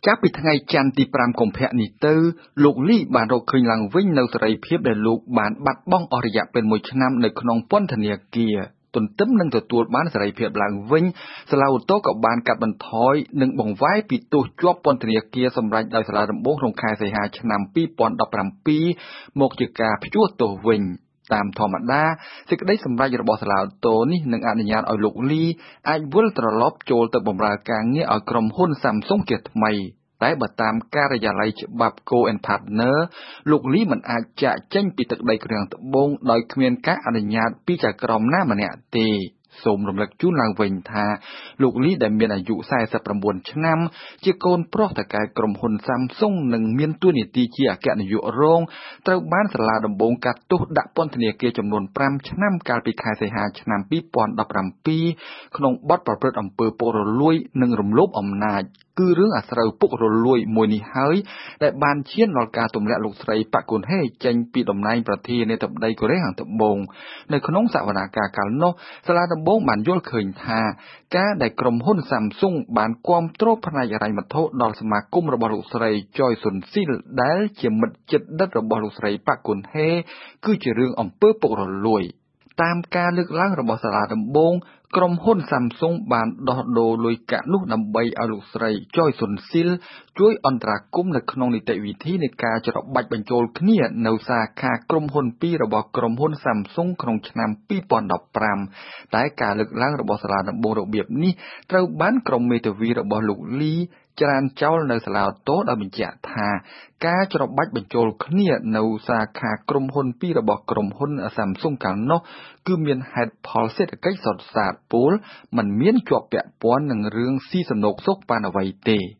ចាប់ពីថ្ងៃច័ន្ទទី5កុម្ភៈនេះទៅលោកលីបានរកឃើញឡើងវិញនៅសេរីភាពដែលលោកបានបាត់បង់អស់រយៈពេល1ឆ្នាំនៅក្នុងពន្ធនាគារទន្ទឹមនឹងទទួលបានសេរីភាពឡើងវិញសាឡាវូតូក៏បានកាត់បន្ថយនិងបង្វែរពីទោសជាប់ពន្ធនាគារសម្រាប់ដោយសាលាដំបងក្នុងខែសីហាឆ្នាំ2017មកជាការព្យួរទោសវិញតាមធម្មតាសេចក្តីសម្រេចរបស់សាឡាវតូនេះនឹងអនុញ្ញាតឲ្យលោកលីអាចវិលត្រឡប់ចូលទៅបម្រើការងារឲ្យក្រុមហ៊ុន Samsung ជាថ្មីតែបើតាមការិយាល័យច្បាប់ Co and Partner លោកលីមិនអាចចាកចេញពីទឹកដីគ្រាំងត្បូងដោយគ្មានការអនុញ្ញាតពីចៅក្រមណាម្នាក់ទេសូមរំលឹកជូនឡើងវិញថាលោកលីដែលមានអាយុ49ឆ្នាំជាកូនប្រុសតកែក្រុមហ៊ុន Samsung និងមានតួនាទីជាអគ្គនាយករងត្រូវបានសាលាដំបងកាត់ទោសដាក់ពន្ធនាគារចំនួន5ឆ្នាំកាលពីខែសីហាឆ្នាំ2017ក្នុងបទប្រព្រឹត្តអំពើពុករលួយនិងរំលោភអំណាចគឺរឿងអាស្រូវពុករលួយមួយនេះហើយដែលបានឈានដល់ការទម្លាក់លោកស្រីប៉ាក់កុនហេចេញពីតំណែងប្រធានាធិបតីកូរ៉េខាងត្បូងនៅក្នុងសវនកម្មកាលនោះសាលាដំបងបានយល់ឃើញថាការដែលក្រុមហ៊ុន Samsung បានគាំទ្រផ្នែកហិរញ្ញវត្ថុដល់សមាគមរបស់លោកស្រី Choi Soon-sil ដែលជាមិត្តជិតដិតរបស់លោកស្រីប៉ាក់កុនហេគឺជារឿងអំពើពុករលួយតាមការលើកឡើងរបស់សាលាដំបងក្រុមហ៊ុន Samsung បានដោះដូរលុយកាក់នោះដើម្បីឲ្យលោកស្រី Choi Soon-sil ជួយអន្តរាគមន៍នៅក្នុងនីតិវិធីនៃការច្របាច់បញ្ចូលគ្នានៅសាខាក្រុមហ៊ុន2របស់ក្រុមហ៊ុន Samsung ក្នុងឆ្នាំ2015តែការលើកឡើងរបស់សាលាដំបងរបៀបនេះត្រូវបានក្រុមមេធាវីរបស់លោកលីច្រានចោលនៅសាឡាវតូដោយបញ្ជាក់ថាការច្របាច់បញ្ចូលគ្នានៅសាខាក្រុមហ៊ុន2របស់ក្រុមហ៊ុន Samsung កាលនោះគឺមានហេតុផលសេដ្ឋកិច្ចសុទ្ធសាធពលមិនមានជាប់ពាក់ព័ន្ធនឹងរឿងស៊ីសំណូកសុខបានអ្វីទេ